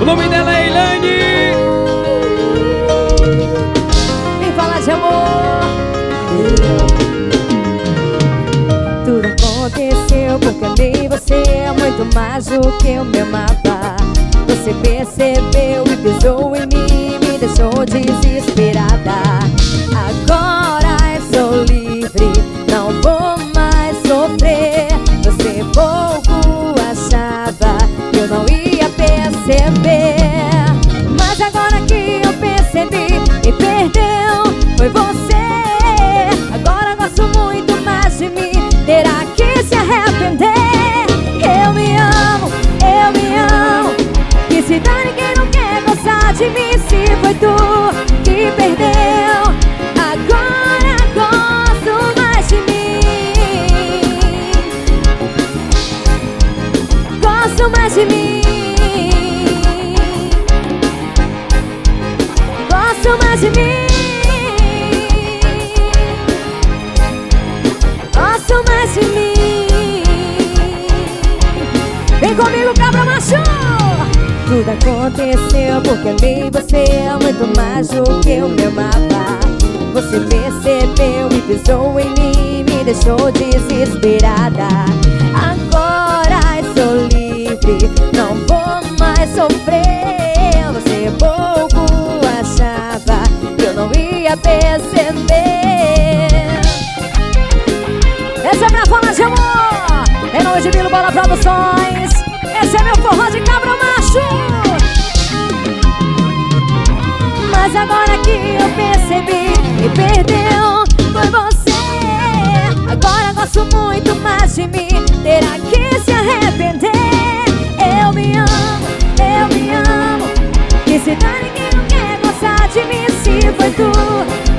O nome dela é Elaine. Vem falar de amor. Tudo aconteceu porque amei você muito mais do que eu me amava. Você percebeu e pisou em mim, me deixou desesperada. Agora eu sou livre, não vou mais sofrer. Você pouco achava que eu não ia perceber, mas agora que eu percebi, me perdeu, foi você. Agora gosto muito mais de mim, terá que se arrepender. Eu me amo, que se dane quem não quer gostar de mim. Se foi tu que perdeu, agora gosto mais de mim. Gosto mais de mim. Gosto mais de mim. Gosto mais de mim. Vem comigo, cabra macho. Tudo aconteceu porque amei você muito mais do que eu me amava. Você percebeu e pisou em mim, me deixou desesperada. Agora eu sou livre, não vou mais sofrer. Você pouco achava que eu não ia perceber. Essa é minha forma de amor. Em nome de Bilo Bola Produções. Esse é meu forró de cabra macho. Mas agora que eu percebi, me perdeu, foi você. Agora gosto muito mais de mim, terá que se arrepender. Eu me amo, que se dane quem não quer gostar de mim. Se foi tu